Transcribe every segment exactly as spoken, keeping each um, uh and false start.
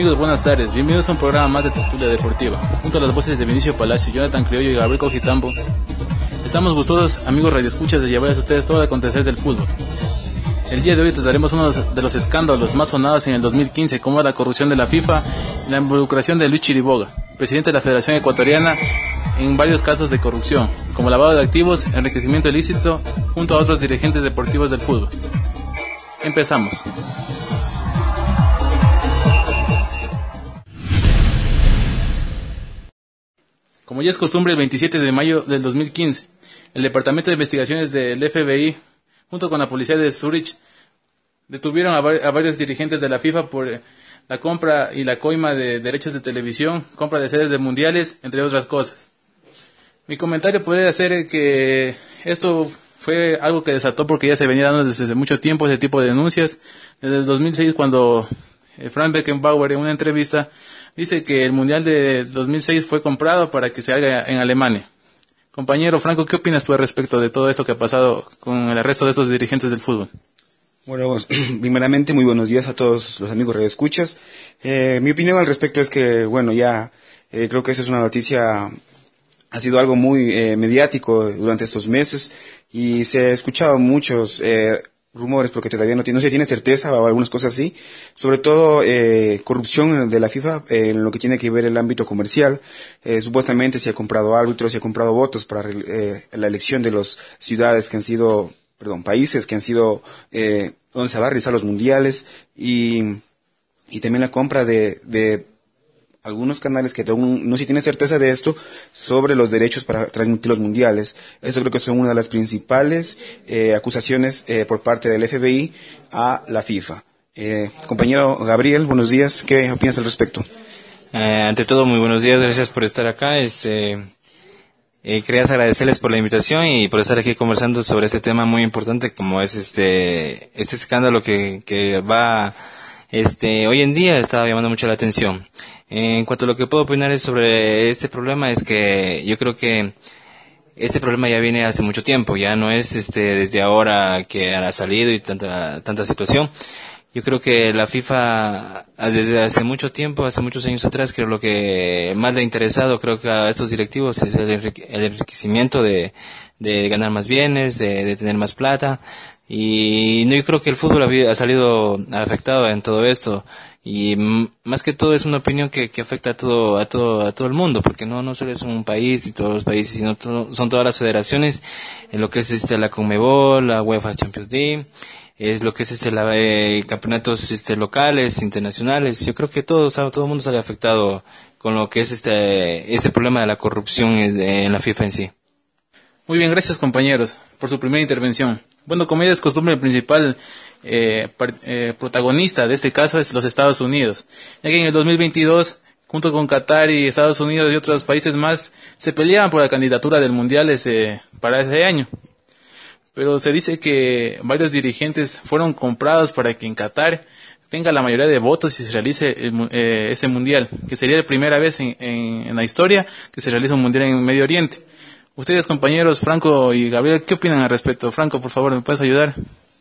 Amigos, buenas tardes. Bienvenidos a un programa más de Tertulia Deportiva. Junto a las voces de Vinicio Palacio, Jonathan Criollo y Gabriel Cojitambo, estamos gustosos, amigos radioescuchas, de llevarles a ustedes todo el acontecer del fútbol. El día de hoy trataremos uno de los escándalos más sonados en el dos mil quince, como la corrupción de la FIFA y la involucración de Luis Chiriboga, presidente de la Federación Ecuatoriana, en varios casos de corrupción, como lavado de activos, enriquecimiento ilícito, junto a otros dirigentes deportivos del fútbol. Empezamos. Como ya es costumbre, el veintisiete de mayo del dos mil quince, el Departamento de Investigaciones del F B I, junto con la policía de Zurich, detuvieron a, var- a varios dirigentes de la FIFA por eh, la compra y la coima de derechos de televisión, compra de sedes de mundiales, entre otras cosas. Mi comentario podría ser que esto fue algo que desató porque ya se venía dando desde hace mucho tiempo ese tipo de denuncias. Desde el dos mil seis, cuando eh, Frank Beckenbauer en una entrevista dice que el Mundial de dos mil seis fue comprado para que se haga en Alemania. Compañero Franco, ¿qué opinas tú al respecto de todo esto que ha pasado con el resto de estos dirigentes del fútbol? Bueno, primeramente, muy buenos días a todos los amigos radioescuchas. Eh, mi opinión al respecto es que, bueno, ya eh, creo que eso es una noticia, ha sido algo muy eh, mediático durante estos meses y se ha escuchado muchos eh, rumores, porque todavía no, tiene, no se tiene certeza o algunas cosas así, sobre todo eh, corrupción de la FIFA eh, en lo que tiene que ver el ámbito comercial. Eh, supuestamente se ha comprado árbitros, se ha comprado votos para eh, la elección de las ciudades que han sido, perdón, países que han sido eh, donde se va a realizar los mundiales, y, y también la compra de, de algunos canales que aún no se tiene certeza de esto sobre los derechos para transmitir los mundiales. Eso creo que son una de las principales eh, acusaciones eh, por parte del F B I a la FIFA. Eh, compañero Gabriel, buenos días. ¿Qué opinas al respecto? Eh, ante todo, muy buenos días. Gracias por estar acá. Este, eh, quería agradecerles por la invitación y por estar aquí conversando sobre este tema muy importante, como es este este escándalo que que va este hoy en día está llamando mucho la atención. En cuanto a lo que puedo opinar es sobre este problema, es que yo creo que este problema ya viene hace mucho tiempo, ya no es este desde ahora que ha salido y tanta tanta situación. Yo creo que la FIFA desde hace mucho tiempo, hace muchos años atrás, creo lo que más le ha interesado, creo que a estos directivos es el, enrique, el enriquecimiento de, de ganar más bienes, de, de tener más plata. Y no, yo creo que el fútbol ha, ha salido afectado en todo esto, y m- más que todo es una opinión que, que afecta a todo a todo a todo el mundo, porque no no solo es un país y todos los países, sino todo, son todas las federaciones, en lo que es este la CONMEBOL, la UEFA Champions League, es lo que es este la eh, campeonatos este locales, internacionales. Yo creo que todo todo el mundo sale afectado con lo que es este este problema de la corrupción en la FIFA en sí. Muy bien, gracias compañeros por su primera intervención. Bueno, como ya es costumbre, el principal eh, par, eh, protagonista de este caso es los Estados Unidos, ya que en el dos mil veintidós, junto con Qatar y Estados Unidos y otros países más, se peleaban por la candidatura del Mundial ese, para ese año. Pero se dice que varios dirigentes fueron comprados para que en Qatar tenga la mayoría de votos y se realice el, eh, ese Mundial, que sería la primera vez en, en, en la historia que se realiza un Mundial en Medio Oriente. Ustedes, compañeros Franco y Gabriel, ¿qué opinan al respecto? Franco, por favor, ¿me puedes ayudar?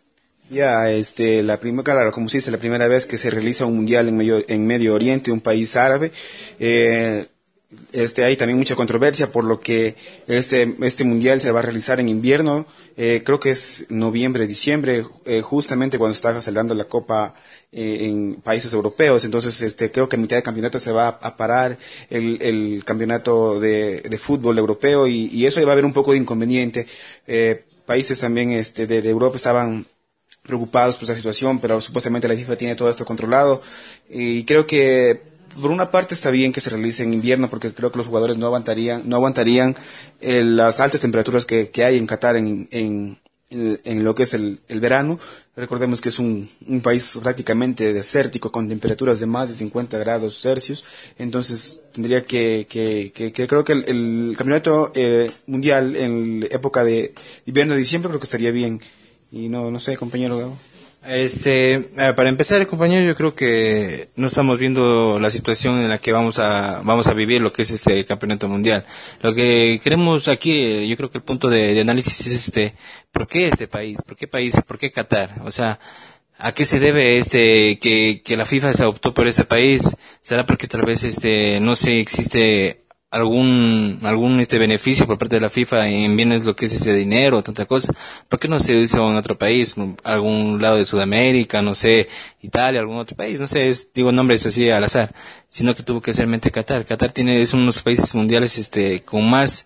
Ya, este, la primera, claro, como se dice, la primera vez que se realiza un mundial en Medio, en Medio Oriente, un país árabe. Eh, este, hay también mucha controversia por lo que este, este mundial se va a realizar en invierno. Eh, creo que es noviembre, diciembre, eh, justamente cuando está celebrando la Copa eh, en países europeos. Entonces, este, creo que a mitad de campeonato se va a parar el, el campeonato de, de fútbol europeo, y, y eso va a haber un poco de inconveniente. Eh, países también, este, de, de Europa estaban preocupados por esta situación, pero supuestamente la FIFA tiene todo esto controlado, y creo que por una parte está bien que se realice en invierno, porque creo que los jugadores no aguantarían no aguantarían eh, las altas temperaturas que, que hay en Qatar en, en, en, en lo que es el, el verano. Recordemos que es un, un país prácticamente desértico, con temperaturas de más de cincuenta grados Celsius. Entonces tendría que, que, que, que creo que el, el campeonato eh, mundial en época de invierno de diciembre creo que estaría bien. Y no no sé, compañero Gabo. Este, eh, para empezar, compañero, yo creo que no estamos viendo la situación en la que vamos a vamos a vivir lo que es este campeonato mundial. Lo que queremos aquí, yo creo que el punto de, de análisis es este, ¿por qué este país? ¿Por qué país? ¿Por qué Qatar? O sea, ¿A qué se debe este que, que la FIFA se optó por este país? ¿Será porque tal vez este no sé existe algún algún este beneficio por parte de la FIFA en bienes lo que es ese dinero, tanta cosa? ¿Por qué no se hizo en otro país, algún lado de Sudamérica, no sé, Italia, algún otro país? No sé, es, digo nombres así al azar, sino que tuvo que ser mente Qatar. Qatar tiene es uno de los países mundiales este con más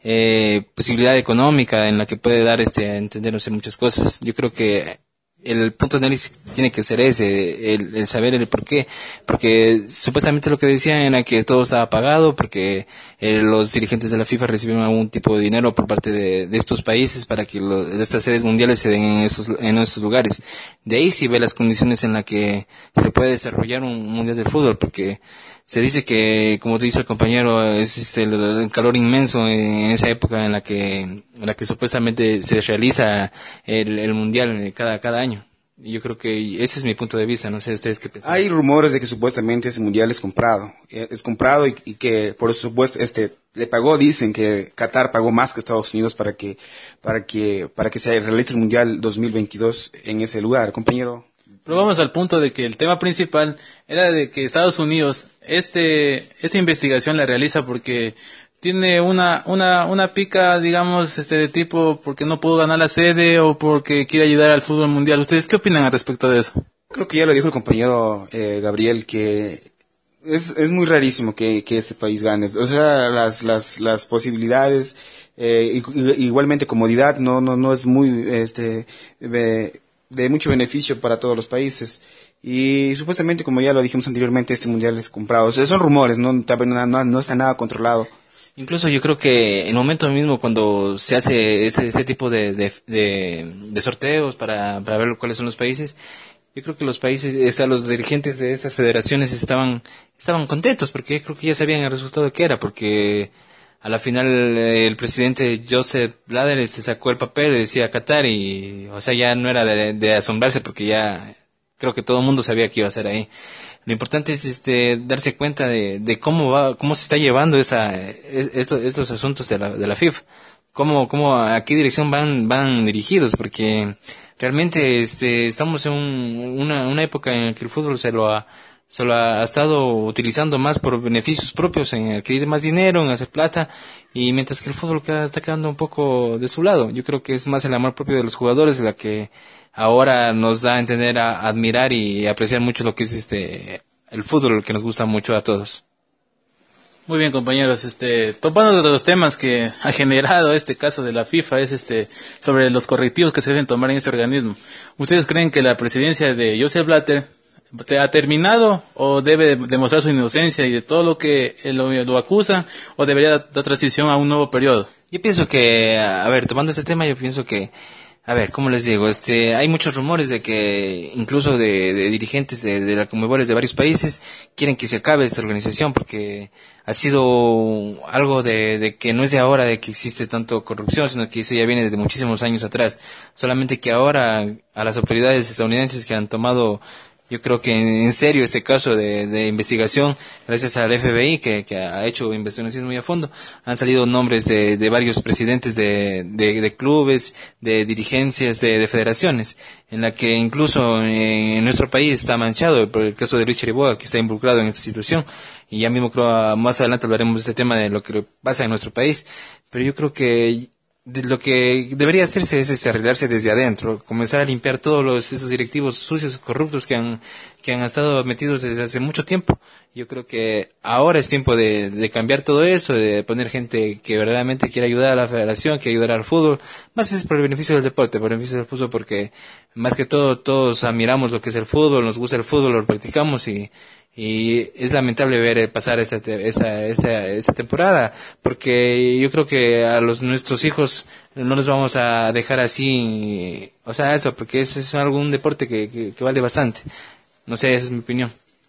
eh, posibilidad económica en la que puede dar este a entender, no sé, muchas cosas. Yo creo que el punto de análisis tiene que ser ese, el, el saber el por qué, porque supuestamente lo que decían era que todo estaba pagado, porque eh, los dirigentes de la FIFA recibieron algún tipo de dinero por parte de, de estos países para que lo, estas sedes mundiales se den en esos, en esos lugares. De ahí sí ve las condiciones en las que se puede desarrollar un mundial de fútbol, porque se dice que, como te dice el compañero, es este, el, el calor inmenso en esa época en la que, en la que supuestamente se realiza el, el mundial cada, cada año. Y yo creo que ese es mi punto de vista, no sé ustedes qué piensan. Hay rumores de que supuestamente ese mundial es comprado, es comprado y, y que por supuesto este le pagó, dicen que Qatar pagó más que Estados Unidos para que para que para que se realice el mundial dos mil veintidós en ese lugar, compañero. Pero vamos al punto de que el tema principal era de que Estados Unidos este esta investigación la realiza porque tiene una una una pica, digamos, este de tipo porque no pudo ganar la sede o porque quiere ayudar al fútbol mundial. ¿Ustedes qué opinan al respecto de eso? Creo que ya lo dijo el compañero eh, Gabriel, que es es muy rarísimo que, que este país gane. O sea, las las las posibilidades, eh, igualmente comodidad, no no no es muy este de, de mucho beneficio para todos los países. Y supuestamente, como ya lo dijimos anteriormente, este mundial es comprado. O sea, son rumores, no no, no, no está nada controlado. Incluso yo creo que en el momento mismo cuando se hace ese, ese tipo de, de, de, de sorteos para, para ver cuáles son los países, yo creo que los países, o sea, los dirigentes de estas federaciones estaban estaban contentos porque creo que ya sabían el resultado que era, porque a la final el presidente Joseph Blatter este sacó el papel y decía Qatar y, o sea, ya no era de, de asombrarse porque ya creo que todo el mundo sabía que iba a ser ahí. Lo importante es este darse cuenta de, de cómo va, cómo se está llevando esa, estos, estos asuntos de la, de la FIFA, cómo, cómo, a qué dirección van, van dirigidos, porque realmente este, estamos en un, una, una época en la que el fútbol se lo ha, se lo ha, ha estado utilizando más por beneficios propios, en adquirir más dinero, en hacer plata, y mientras que el fútbol queda, está quedando un poco de su lado. Yo creo que es más el amor propio de los jugadores la que ahora nos da a entender, a admirar y apreciar mucho lo que es este el fútbol, que nos gusta mucho a todos. Muy bien, compañeros, este topando de los temas que ha generado este caso de la FIFA es este sobre los correctivos que se deben tomar en este organismo. ¿Ustedes creen que la presidencia de Joseph Blatter ha terminado o debe demostrar su inocencia y de todo lo que lo, lo acusa, o debería dar transición a un nuevo periodo? Yo pienso que, a ver, tomando este tema, yo pienso que A ver, ¿cómo les digo? Este, hay muchos rumores de que incluso de, de dirigentes de, de la Conmebol de varios países quieren que se acabe esta organización porque ha sido algo de, de que no es de ahora de que existe tanto corrupción, sino que eso ya viene desde muchísimos años atrás. Solamente que ahora a las autoridades estadounidenses que han tomado, yo creo que en serio este caso de, de investigación, gracias al F B I que, que ha hecho investigaciones muy a fondo, han salido nombres de, de varios presidentes de, de, de clubes, de dirigencias, de, de federaciones, en la que incluso en, en nuestro país está manchado por el caso de Luis Chiriboga, que está involucrado en esta situación, y ya mismo creo más adelante hablaremos de este tema de lo que pasa en nuestro país, pero yo creo que de lo que debería hacerse es este, arreglarse desde adentro, comenzar a limpiar todos los, esos directivos sucios, corruptos que han, que han estado metidos desde hace mucho tiempo. Yo creo que ahora es tiempo de, de cambiar todo esto, de poner gente que verdaderamente quiera ayudar a la federación, que ayudar al fútbol, más es por el beneficio del deporte, por el beneficio del fútbol, porque más que todo todos admiramos lo que es el fútbol, nos gusta el fútbol, lo practicamos y y es lamentable ver pasar esta, esta, esta, esta temporada, porque yo creo que a los nuestros hijos no los vamos a dejar así, o sea, eso, porque es, es algo, un deporte que, que, que vale bastante. No sé, esa es mi opinión.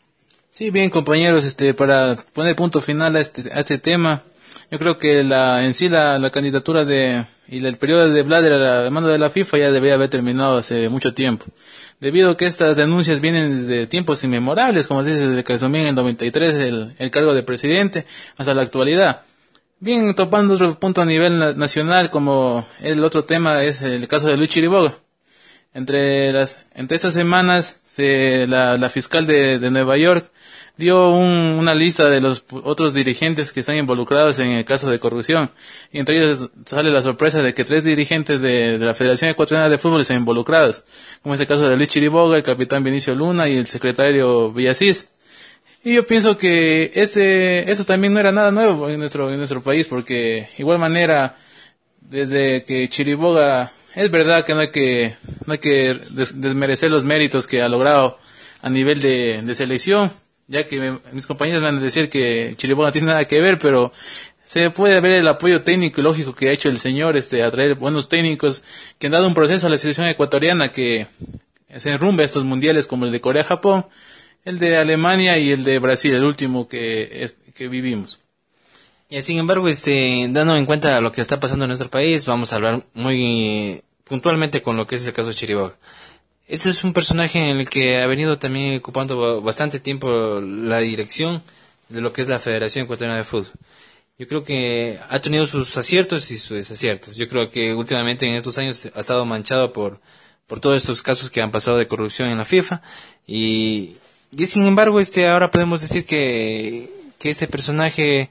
Sí, bien, compañeros, este, para poner punto final a este, a este tema, yo creo que la, en sí la, la candidatura de, y el periodo de Blatter a la mano de la FIFA ya debería haber terminado hace mucho tiempo. Debido a que estas denuncias vienen desde tiempos inmemorables, como dice, desde que asumió en el noventa y tres el, el cargo de presidente hasta la actualidad. Bien, topando otro punto a nivel nacional, como el otro tema es el caso de Luis Chiriboga. Entre las, entre estas semanas, se, la, la fiscal de, de Nueva York dio un, una lista de los otros dirigentes que están involucrados en el caso de corrupción. Y entre ellos sale la sorpresa de que tres dirigentes de, de la Federación Ecuatoriana de Fútbol están involucrados, como es el caso de Luis Chiriboga, el capitán Vinicio Luna y el secretario Villasís. Y yo pienso que este, esto también no era nada nuevo en nuestro, en nuestro país, porque igual manera, desde que Chiriboga, es verdad que no hay que, no hay que des, desmerecer los méritos que ha logrado a nivel de, de selección, ya que me, mis compañeros van a decir que Chiriboga no tiene nada que ver, pero se puede ver el apoyo técnico y lógico que ha hecho el señor, este, a traer buenos técnicos que han dado un proceso a la selección ecuatoriana que se enrumbe a estos mundiales como el de Corea-Japón, el de Alemania y el de Brasil, el último que, es, que vivimos. Y sin embargo, este, dando en cuenta lo que está pasando en nuestro país, vamos a hablar muy puntualmente con lo que es el caso de Chiriboga. Este es un personaje en el que ha venido también ocupando bastante tiempo la dirección de lo que es la Federación Ecuatoriana de Fútbol. Yo creo que ha tenido sus aciertos y sus desaciertos. Yo creo que últimamente en estos años ha estado manchado por, por todos estos casos que han pasado de corrupción en la FIFA y, y sin embargo, este, ahora podemos decir que, que este personaje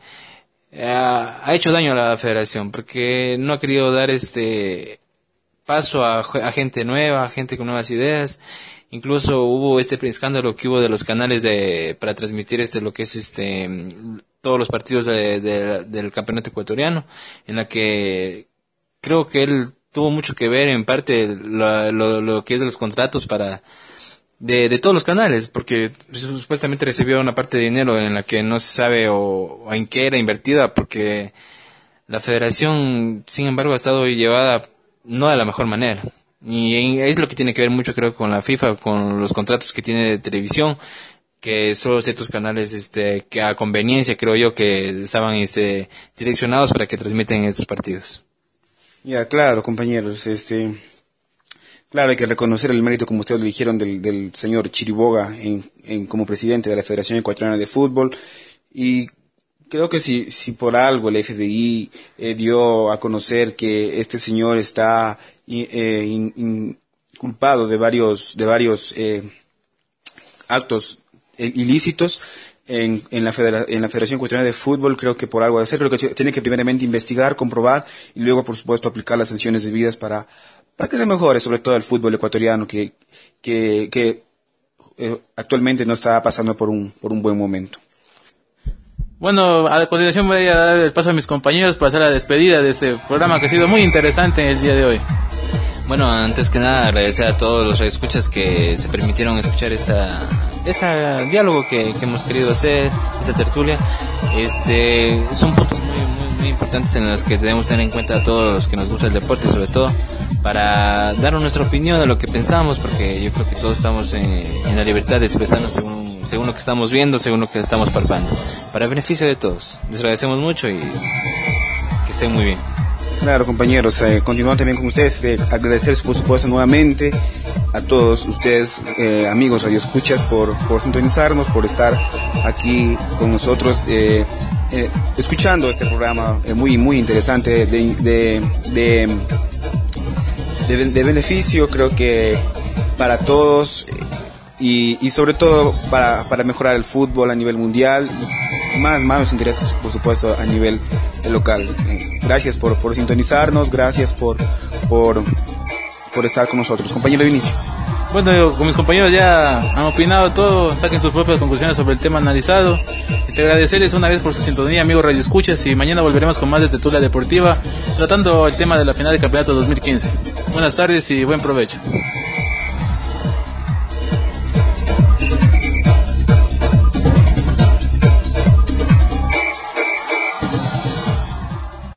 ha, ha hecho daño a la Federación porque no ha querido dar este paso a, a gente nueva, a gente con nuevas ideas. Incluso hubo este escándalo que hubo de los canales de para transmitir este lo que es este todos los partidos de, de, del campeonato ecuatoriano, en la que creo que él tuvo mucho que ver en parte lo, lo, lo que es de los contratos para de, de todos los canales, porque supuestamente recibió una parte de dinero en la que no se sabe o, o en qué era invertida, porque la federación, sin embargo, ha estado llevada no de la mejor manera. Y es lo que tiene que ver mucho, creo, con la FIFA, con los contratos que tiene de televisión, que solo ciertos canales, este, que a conveniencia, creo yo, que estaban, este, direccionados para que transmiten estos partidos. Ya, claro, compañeros, este, claro, hay que reconocer el mérito, como ustedes lo dijeron, del, del señor Chiriboga en, en, como presidente de la Federación Ecuatoriana de Fútbol, y creo que si, si por algo el F B I eh, dio a conocer que este señor está eh, in, in, culpado de varios, de varios eh, actos eh, ilícitos en, en, la Federa, en la Federación Ecuatoriana de Fútbol, creo que por algo de hacer, creo que tiene que primeramente investigar, comprobar y luego, por supuesto, aplicar las sanciones debidas para, para que se mejore, sobre todo el fútbol ecuatoriano, que, que, que eh, actualmente no está pasando por un, por un buen momento. Bueno, a continuación voy a dar el paso a mis compañeros para hacer la despedida de este programa que ha sido muy interesante el día de hoy. Bueno, antes que nada agradecer a todos los radioescuchas que se permitieron escuchar esta, ese diálogo que, que hemos querido hacer, esta tertulia. Este, son puntos muy, muy, muy importantes en los que debemos tener en cuenta a todos los que nos gusta el deporte, sobre todo para dar nuestra opinión de lo que pensamos, porque yo creo que todos estamos en, en la libertad de expresarnos según según lo que estamos viendo, según lo que estamos palpando, para beneficio de todos. Les agradecemos mucho y que estén muy bien. Claro, compañeros, eh, continuando también con ustedes, eh, agradecer por supuesto nuevamente a todos ustedes, eh, amigos radioescuchas, por, por sintonizarnos, por estar aquí con nosotros, eh, eh, escuchando este programa eh, muy muy interesante de, de, de, de, de beneficio, creo que para todos. Eh, Y, y sobre todo para, para mejorar el fútbol a nivel mundial, y más, más los intereses, por supuesto, a nivel local. Eh, gracias por, por sintonizarnos, gracias por, por, por estar con nosotros. Compañero Vinicio. Bueno, yo, con mis compañeros ya han opinado todo, saquen sus propias conclusiones sobre el tema analizado. Este, agradecerles una vez por su sintonía, amigos Radio Escuchas, y mañana volveremos con más de Tertulia Deportiva, tratando el tema de la final del campeonato dos mil quince. Buenas tardes y buen provecho.